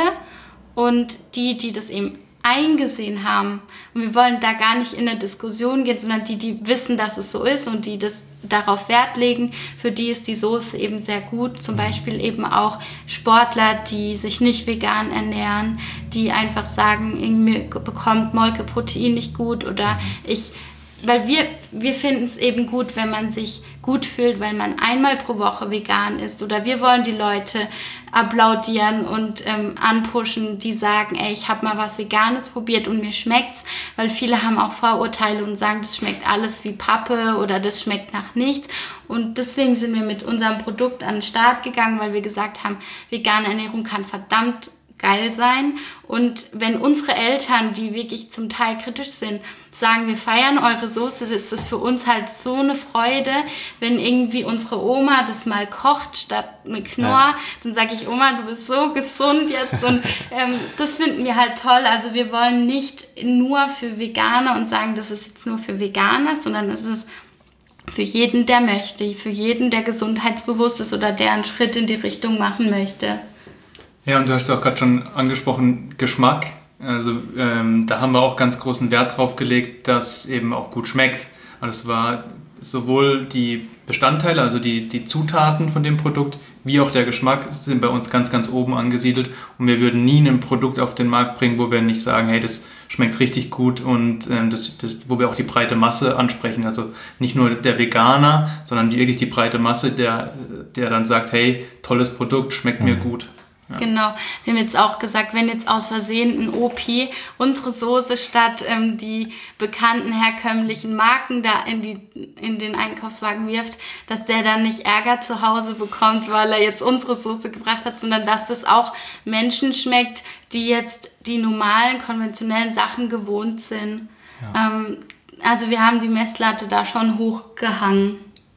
und die, die das eben eingesehen haben, und wir wollen da gar nicht in eine Diskussion gehen, sondern die, die wissen, dass es so ist und die das darauf Wert legen, für die ist die Soße eben sehr gut. Zum Beispiel eben auch Sportler, die sich nicht vegan ernähren, die einfach sagen, mir bekommt Molkeprotein nicht gut oder ich, weil wir, wir finden es eben gut, wenn man sich gut fühlt, weil man einmal pro Woche vegan ist, oder wir wollen die Leute applaudieren und ähm, anpushen, die sagen, ey, ich habe mal was Veganes probiert und mir schmeckt's, weil viele haben auch Vorurteile und sagen, das schmeckt alles wie Pappe oder das schmeckt nach nichts, und deswegen sind wir mit unserem Produkt an den Start gegangen, weil wir gesagt haben, vegane Ernährung kann verdammt geil sein, und wenn unsere Eltern, die wirklich zum Teil kritisch sind, sagen, wir feiern eure Soße, ist das für uns halt so eine Freude, wenn irgendwie unsere Oma das mal kocht statt mit Knorr, ja. Dann sage ich, Oma, du bist so gesund jetzt, und ähm, das finden wir halt toll. Also wir wollen nicht nur für Veganer und sagen, das ist jetzt nur für Veganer, sondern es ist für jeden, der möchte, für jeden, der gesundheitsbewusst ist oder der einen Schritt in die Richtung machen möchte. Ja, und du hast auch gerade schon angesprochen, Geschmack. Also ähm, da haben wir auch ganz großen Wert drauf gelegt, dass eben auch gut schmeckt. Also es war sowohl die Bestandteile, also die, die Zutaten von dem Produkt, wie auch der Geschmack sind bei uns ganz, ganz oben angesiedelt. Und wir würden nie ein Produkt auf den Markt bringen, wo wir nicht sagen, hey, das schmeckt richtig gut, und ähm, das, das, wo wir auch die breite Masse ansprechen. Also nicht nur der Veganer, sondern die, wirklich die breite Masse, der, der dann sagt, hey, tolles Produkt, schmeckt mhm. mir gut. Ja. Genau, wir haben jetzt auch gesagt, wenn jetzt aus Versehen ein O P unsere Soße statt ähm, die bekannten herkömmlichen Marken da in, die, in den Einkaufswagen wirft, dass der dann nicht Ärger zu Hause bekommt, weil er jetzt unsere Soße gebracht hat, sondern dass das auch Menschen schmeckt, die jetzt die normalen, konventionellen Sachen gewohnt sind. Ja. Ähm, also wir haben die Messlatte da schon hochgehangen.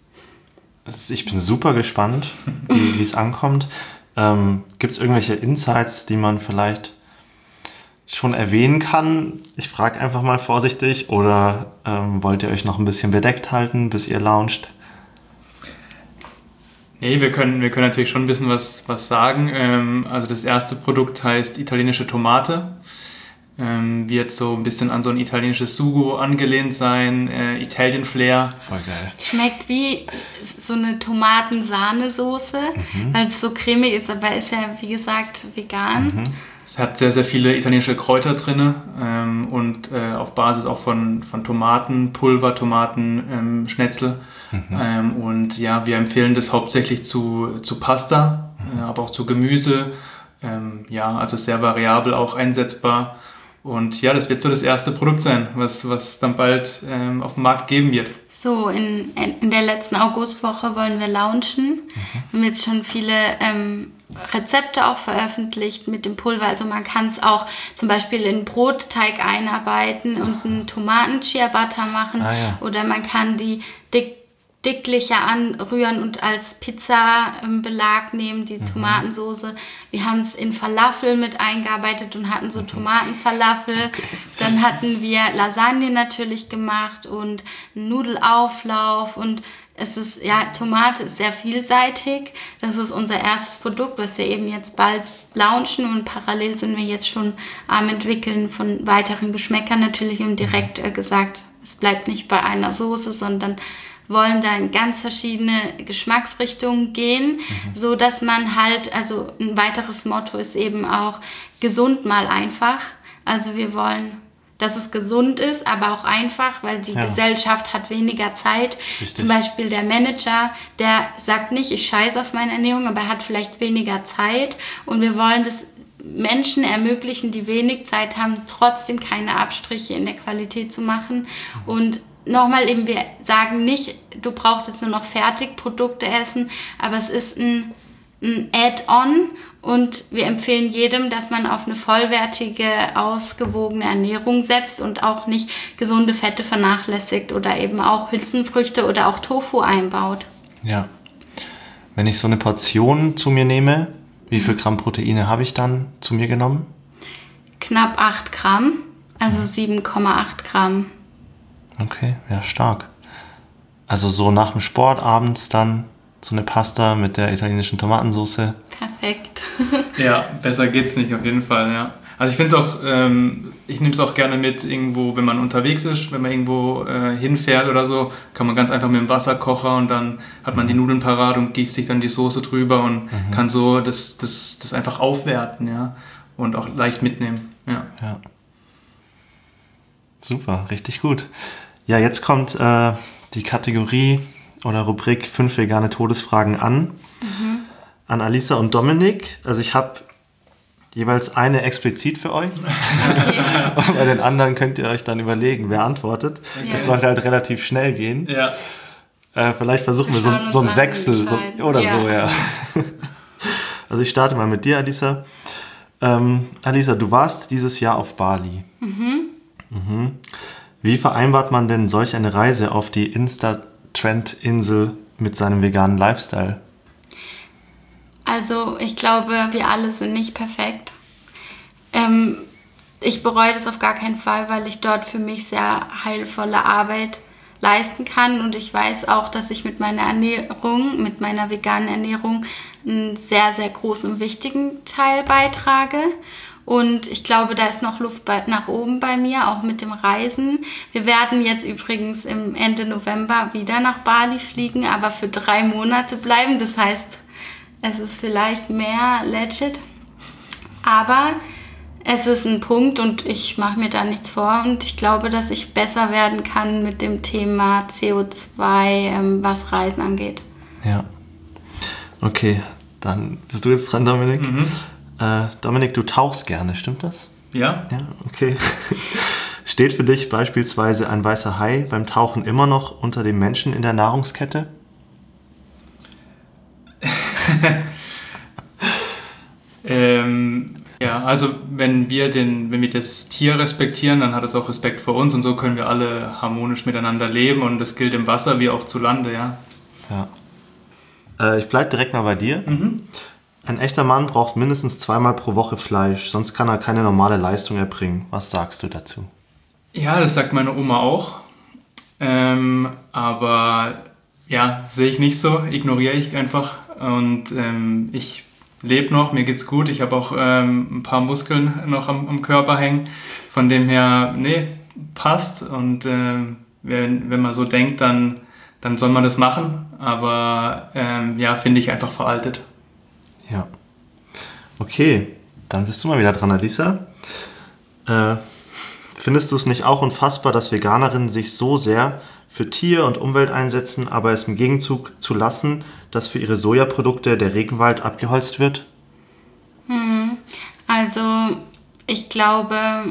Ich bin super gespannt, wie es ankommt. Ähm, gibt es irgendwelche Insights, die man vielleicht schon erwähnen kann? Ich frage einfach mal vorsichtig, oder ähm, wollt ihr euch noch ein bisschen bedeckt halten, bis ihr launcht? Nee, wir können, wir können natürlich schon ein bisschen was, was sagen. Ähm, also das erste Produkt heißt italienische Tomate. Ähm, wird so ein bisschen an so ein italienisches Sugo angelehnt sein, äh, Italian Flair. Voll geil. Schmeckt wie so eine Tomatensahnesoße, mhm. weil es so cremig ist, aber ist ja, wie gesagt, vegan. Mhm. Es hat sehr, sehr viele italienische Kräuter drin ähm, und äh, auf Basis auch von, von Tomatenpulver, Tomatenschnetzel. Ähm, mhm. ähm, und ja, wir empfehlen das hauptsächlich zu, zu Pasta, mhm. äh, aber auch zu Gemüse. Ähm, ja, also sehr variabel auch einsetzbar. Und ja, das wird so das erste Produkt sein, was, was dann bald ähm, auf dem Markt geben wird. So, in, in der letzten Augustwoche wollen wir launchen. Mhm. Wir haben jetzt schon viele ähm, Rezepte auch veröffentlicht mit dem Pulver. Also man kann es auch zum Beispiel in Brotteig einarbeiten und einen Tomaten-Chia-Butter machen. Ah, ja. Oder man kann die dick dicklicher anrühren und als Pizza-Belag nehmen, die mhm. Tomatensoße. Wir haben es in Falafel mit eingearbeitet und hatten so Tomatenfalafel. Okay. Dann hatten wir Lasagne natürlich gemacht und einen Nudelauflauf und es ist, ja, Tomate ist sehr vielseitig. Das ist unser erstes Produkt, was wir eben jetzt bald launchen und parallel sind wir jetzt schon am entwickeln von weiteren Geschmäckern. Natürlich haben direkt äh, gesagt, es bleibt nicht bei einer Soße, sondern wollen da in ganz verschiedene Geschmacksrichtungen gehen, mhm. so dass man halt, also ein weiteres Motto ist eben auch gesund mal einfach. Also wir wollen, dass es gesund ist, aber auch einfach, weil die ja. Gesellschaft hat weniger Zeit. Richtig. Zum Beispiel der Manager, der sagt nicht, ich scheiße auf meine Ernährung, aber er hat vielleicht weniger Zeit und wir wollen das Menschen ermöglichen, die wenig Zeit haben, trotzdem keine Abstriche in der Qualität zu machen mhm. und nochmal eben, wir sagen nicht, du brauchst jetzt nur noch Fertigprodukte essen, aber es ist ein, ein Add-on und wir empfehlen jedem, dass man auf eine vollwertige, ausgewogene Ernährung setzt und auch nicht gesunde Fette vernachlässigt oder eben auch Hülsenfrüchte oder auch Tofu einbaut. Ja. Wenn ich so eine Portion zu mir nehme, wie viel Gramm Proteine habe ich dann zu mir genommen? Knapp acht Gramm, also sieben Komma acht Gramm. Okay, ja, stark. Also so nach dem Sport abends dann so eine Pasta mit der italienischen Tomatensauce. Perfekt. Ja, besser geht's nicht, auf jeden Fall, ja. Also ich finde es auch, ähm, ich nehme es auch gerne mit irgendwo, wenn man unterwegs ist, wenn man irgendwo äh, hinfährt oder so, kann man ganz einfach mit dem Wasserkocher und dann hat man mhm. die Nudeln parat und gießt sich dann die Soße drüber und mhm. kann so das, das, das einfach aufwerten, ja, und auch leicht mitnehmen, ja. Ja. Super, richtig gut. Ja, jetzt kommt äh, die Kategorie oder Rubrik fünf vegane Todesfragen an. Mhm. An Alisa und Dominik. Also ich habe jeweils eine explizit für euch. Okay. Und bei den anderen könnt ihr euch dann überlegen, wer antwortet. Okay. Das sollte halt relativ schnell gehen. Ja. Äh, vielleicht versuchen wir, wir so, so einen Wechsel so, oder ja. so, ja. Also ich starte mal mit dir, Alisa. Ähm, Alisa, du warst dieses Jahr auf Bali. Mhm. Mhm. Wie vereinbart man denn solch eine Reise auf die Insta-Trend-Insel mit seinem veganen Lifestyle? Also ich glaube, wir alle sind nicht perfekt. Ähm, ich bereue das auf gar keinen Fall, weil ich dort für mich sehr heilvolle Arbeit leisten kann und ich weiß auch, dass ich mit meiner Ernährung, mit meiner veganen Ernährung einen sehr, sehr großen und wichtigen Teil beitrage. Und ich glaube, da ist noch Luft bei, nach oben bei mir, auch mit dem Reisen. Wir werden jetzt übrigens im Ende November wieder nach Bali fliegen, aber für drei Monate bleiben. Das heißt, es ist vielleicht mehr legit. Aber es ist ein Punkt und ich mache mir da nichts vor. Und ich glaube, dass ich besser werden kann mit dem Thema C O zwei, ähm, was Reisen angeht. Ja. Okay, dann bist du jetzt dran, Dominik. Mhm. Äh, Dominik, du tauchst gerne, stimmt das? Ja. Ja, okay. Steht für dich beispielsweise ein weißer Hai beim Tauchen immer noch unter dem Menschen in der Nahrungskette? ähm, ja, also wenn wir, den, wenn wir das Tier respektieren, dann hat es auch Respekt vor uns und so können wir alle harmonisch miteinander leben und das gilt im Wasser wie auch zu Lande, ja. Ja. Äh, ich bleib direkt mal bei dir. Mhm. Ein echter Mann braucht mindestens zweimal pro Woche Fleisch, sonst kann er keine normale Leistung erbringen. Was sagst du dazu? Ja, das sagt meine Oma auch. Ähm, aber ja, sehe ich nicht so, ignoriere ich einfach. Und ähm, ich lebe noch, mir geht's gut. Ich habe auch ähm, ein paar Muskeln noch am, am Körper hängen. Von dem her, nee, passt. Und ähm, wenn, wenn man so denkt, dann, dann soll man das machen. Aber ähm, ja, finde ich einfach veraltet. Ja. Okay, dann bist du mal wieder dran, Alisa. Äh, findest du es nicht auch unfassbar, dass Veganerinnen sich so sehr für Tier und Umwelt einsetzen, aber es im Gegenzug zu lassen, dass für ihre Sojaprodukte der Regenwald abgeholzt wird? Hm. Also ich glaube,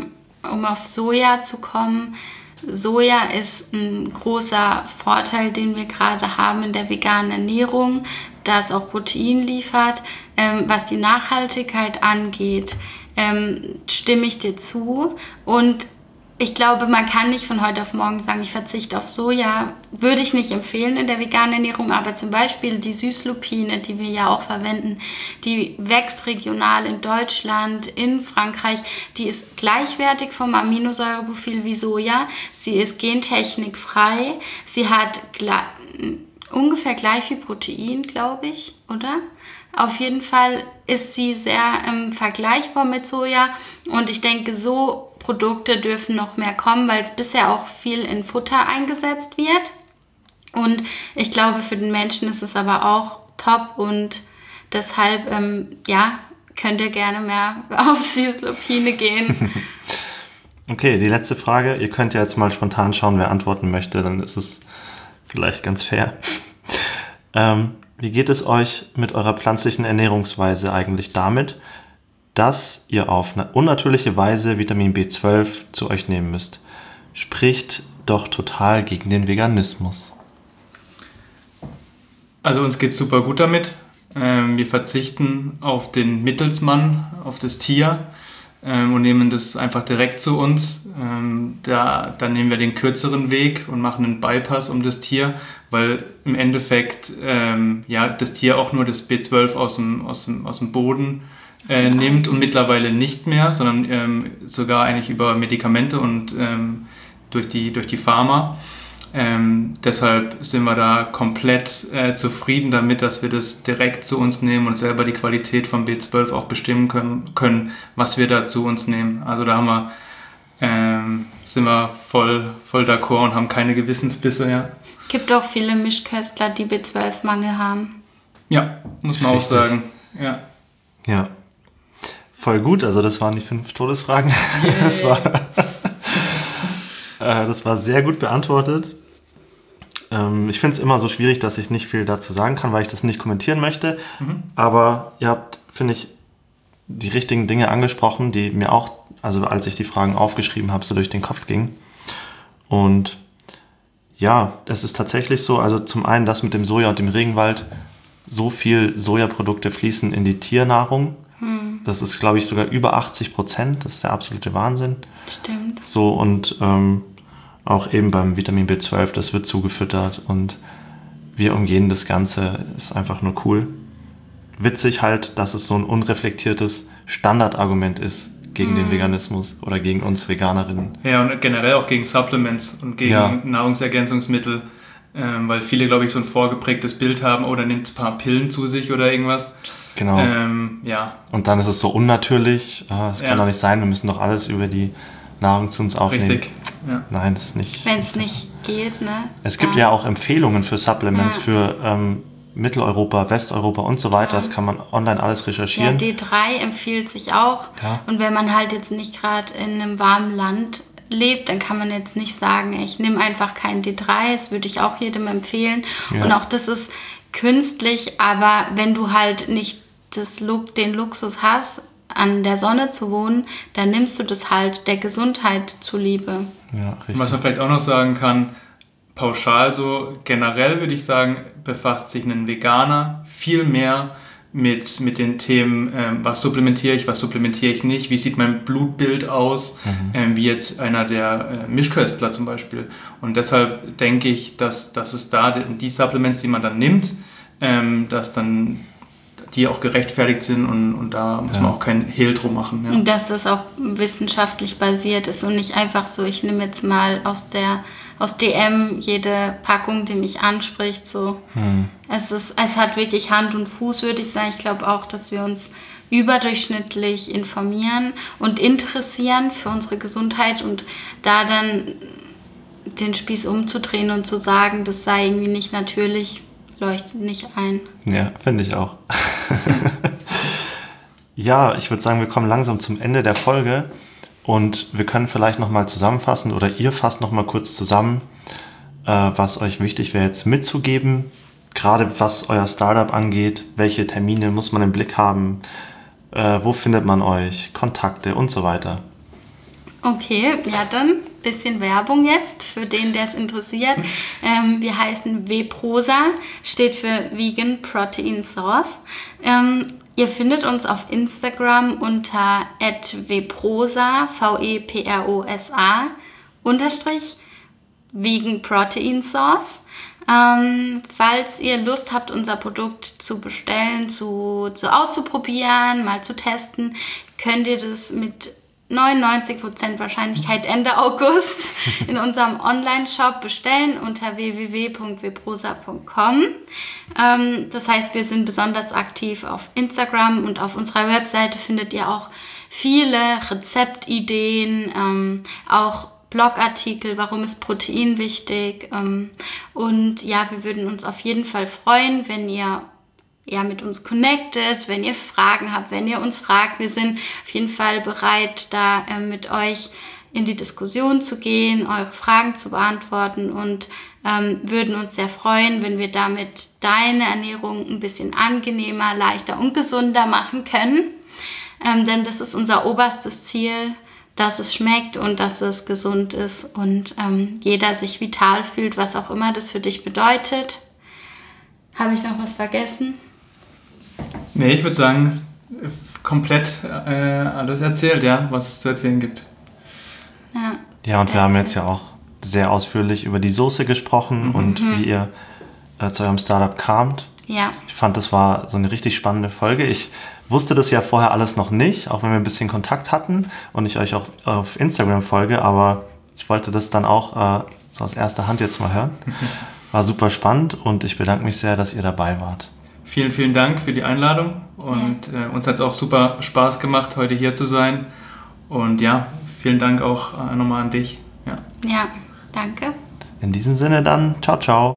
um auf Soja zu kommen. Soja ist ein großer Vorteil, den wir gerade haben in der veganen Ernährung, da es auch Protein liefert. Ähm, was die Nachhaltigkeit angeht, ähm, stimme ich dir zu. Und ich glaube, man kann nicht von heute auf morgen sagen, ich verzichte auf Soja. Würde ich nicht empfehlen in der veganen Ernährung, aber zum Beispiel die Süßlupine, die wir ja auch verwenden, die wächst regional in Deutschland, in Frankreich. Die ist gleichwertig vom Aminosäureprofil wie Soja. Sie ist gentechnikfrei. Sie hat gle- ungefähr gleich viel Protein, glaube ich, oder? Auf jeden Fall ist sie sehr ähm, vergleichbar mit Soja. Und ich denke, so Produkte dürfen noch mehr kommen, weil es bisher auch viel in Futter eingesetzt wird. Und ich glaube, für den Menschen ist es aber auch top und deshalb, ähm, ja, könnt ihr gerne mehr auf Süßlupine gehen. Okay, die letzte Frage. Ihr könnt ja jetzt mal spontan schauen, wer antworten möchte, dann ist es vielleicht ganz fair. ähm, wie geht es euch mit eurer pflanzlichen Ernährungsweise eigentlich damit, dass ihr auf eine unnatürliche Weise Vitamin B zwölf zu euch nehmen müsst? Spricht doch total gegen den Veganismus. Also uns geht es super gut damit. Ähm, wir verzichten auf den Mittelsmann, auf das Tier ähm, und nehmen das einfach direkt zu uns. Ähm, da, da nehmen wir den kürzeren Weg und machen einen Bypass um das Tier, weil im Endeffekt ähm, ja, das Tier auch nur das B zwölf aus dem, aus dem, aus dem Boden Äh, nimmt und mittlerweile nicht mehr, sondern ähm, sogar eigentlich über Medikamente und ähm, durch die, durch die Pharma. Ähm, deshalb sind wir da komplett äh, zufrieden damit, dass wir das direkt zu uns nehmen und selber die Qualität von B zwölf auch bestimmen können, können was wir da zu uns nehmen. Also da haben wir, ähm, sind wir voll, voll d'accord und haben keine Gewissensbisse. Ja. Gibt auch viele Mischköstler, die B zwölf Mangel haben. Ja, muss man Richtig. auch sagen. Ja. Ja. Voll gut, also das waren die fünf Todesfragen. Das war, äh, das war sehr gut beantwortet. Ähm, ich finde es immer so schwierig, dass ich nicht viel dazu sagen kann, weil ich das nicht kommentieren möchte. Mhm. Aber ihr habt, finde ich, die richtigen Dinge angesprochen, die mir auch, also als ich die Fragen aufgeschrieben habe, so durch den Kopf gingen. Und ja, es ist tatsächlich so, also zum einen das mit dem Soja und dem Regenwald, so viel Sojaprodukte fließen in die Tiernahrung. Das ist, glaube ich, sogar über achtzig Prozent. Das ist der absolute Wahnsinn. Stimmt. So, und ähm, auch eben beim Vitamin B zwölf, das wird zugefüttert und wir umgehen das Ganze. Ist einfach nur cool. Witzig halt, dass es so ein unreflektiertes Standardargument ist gegen mm. den Veganismus oder gegen uns Veganerinnen. Ja, und generell auch gegen Supplements und gegen ja. Nahrungsergänzungsmittel. Ähm, weil viele, glaube ich, so ein vorgeprägtes Bild haben, oder nimmt ein paar Pillen zu sich oder irgendwas. Genau. Ähm, ja. Und dann ist es so unnatürlich. Ah, das kann ja. doch nicht sein. Wir müssen doch alles über die Nahrung zu uns aufnehmen. Richtig. Ja. Nein, das ist nicht. Wenn es nicht geht, ne? Es gibt ja, ja auch Empfehlungen für Supplements ja. für ähm, Mitteleuropa, Westeuropa und so weiter. Ja. Das kann man online alles recherchieren. Ja, D drei empfiehlt sich auch. Ja. Und wenn man halt jetzt nicht gerade in einem warmen Land lebt, dann kann man jetzt nicht sagen, ich nehme einfach kein D drei. Das würde ich auch jedem empfehlen. Ja. Und auch das ist künstlich, aber wenn du halt nicht das, den Luxus hast, an der Sonne zu wohnen, dann nimmst du das halt der Gesundheit zuliebe. Ja, richtig. Was man vielleicht auch noch sagen kann, pauschal so, generell würde ich sagen, befasst sich ein Veganer viel mehr mit, mit den Themen, ähm, was supplementiere ich, was supplementiere ich nicht, wie sieht mein Blutbild aus, mhm. ähm, wie jetzt einer der äh, Mischköstler zum Beispiel. Und deshalb denke ich, dass, dass es da die, die Supplements, die man dann nimmt, ähm, dass dann die auch gerechtfertigt sind und, und da muss ja. man auch kein Hehl drum machen. Ja. Und dass das auch wissenschaftlich basiert ist und nicht einfach so, ich nehme jetzt mal aus der aus D M jede Packung, die mich anspricht. So. Hm. Es ist, es hat wirklich Hand und Fuß, würde ich sagen. Ich glaube auch, dass wir uns überdurchschnittlich informieren und interessieren für unsere Gesundheit und da dann den Spieß umzudrehen und zu sagen, das sei irgendwie nicht natürlich, leuchtet nicht ein. Ja, finde ich auch. Ja, ich würde sagen, wir kommen langsam zum Ende der Folge und wir können vielleicht nochmal zusammenfassen oder ihr fasst nochmal kurz zusammen, äh, was euch wichtig wäre jetzt mitzugeben, gerade was euer Startup angeht, welche Termine muss man im Blick haben, äh, wo findet man euch, Kontakte und so weiter. Okay, ja dann ein bisschen Werbung jetzt für den, der es interessiert. Ähm, wir heißen Veprosa, steht für Vegan Protein Source. Ähm, ihr findet uns auf Instagram unter at veprosa, V E P R O S A, unterstrich Vegan Protein Source. Ähm, falls ihr Lust habt, unser Produkt zu bestellen, zu, zu auszuprobieren, mal zu testen, könnt ihr das mit neunundneunzig Prozent Wahrscheinlichkeit Ende August in unserem Online-Shop bestellen unter w w w punkt veprosa punkt com. Ähm, das heißt, wir sind besonders aktiv auf Instagram und auf unserer Webseite findet ihr auch viele Rezeptideen, ähm, auch Blogartikel, warum ist Protein wichtig. Ähm, und ja, wir würden uns auf jeden Fall freuen, wenn ihr ja, mit uns connectet, wenn ihr Fragen habt, wenn ihr uns fragt. Wir sind auf jeden Fall bereit, da äh, mit euch in die Diskussion zu gehen, eure Fragen zu beantworten und ähm, würden uns sehr freuen, wenn wir damit deine Ernährung ein bisschen angenehmer, leichter und gesunder machen können. Ähm, denn das ist unser oberstes Ziel, dass es schmeckt und dass es gesund ist und ähm, jeder sich vital fühlt, was auch immer das für dich bedeutet. Habe ich noch was vergessen? Nee, ich würde sagen, komplett äh, alles erzählt, ja, was es zu erzählen gibt. Ja, Ja, und wir haben jetzt ja auch sehr ausführlich über die Soße gesprochen Mhm. und wie ihr äh, zu eurem Startup kamt. ja, Ich fand, das war so eine richtig spannende Folge. Ich wusste das ja vorher alles noch nicht, auch wenn wir ein bisschen Kontakt hatten und ich euch auch auf Instagram folge, aber ich wollte das dann auch äh, so aus erster Hand jetzt mal hören. War super spannend und ich bedanke mich sehr, dass ihr dabei wart. Vielen, vielen Dank für die Einladung und äh, uns hat es auch super Spaß gemacht, heute hier zu sein. Und ja, vielen Dank auch äh, nochmal an dich. Ja. ja, danke. In diesem Sinne dann, ciao, ciao.